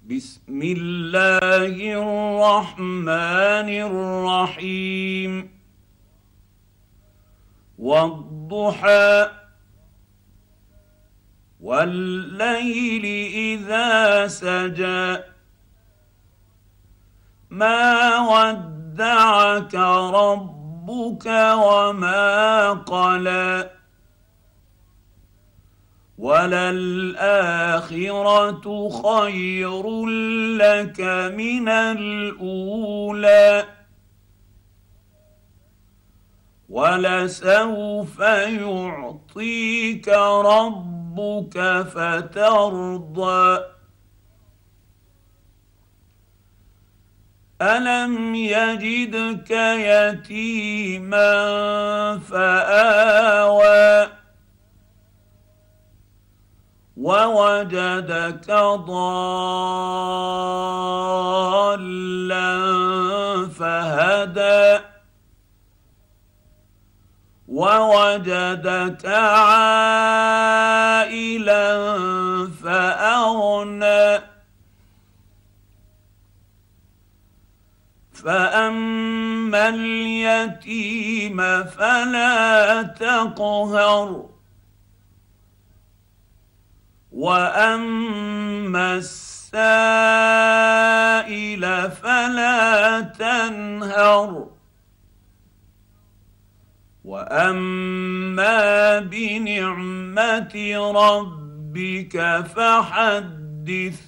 بسم الله الرحمن الرحيم والضحى والليل إذا سجى ما ودعك ربك وما قلى وللآخرة خير لك من الأولى ولسوف يعطيك ربك فترضى ألم يجدك يتيما فآوى ووجدك ضالا فهدى ووجدك عائلا فأغنى فأما اليتيم فلا تقهر وأما السائل فلا تنهر وأما بنعمة ربك فحدث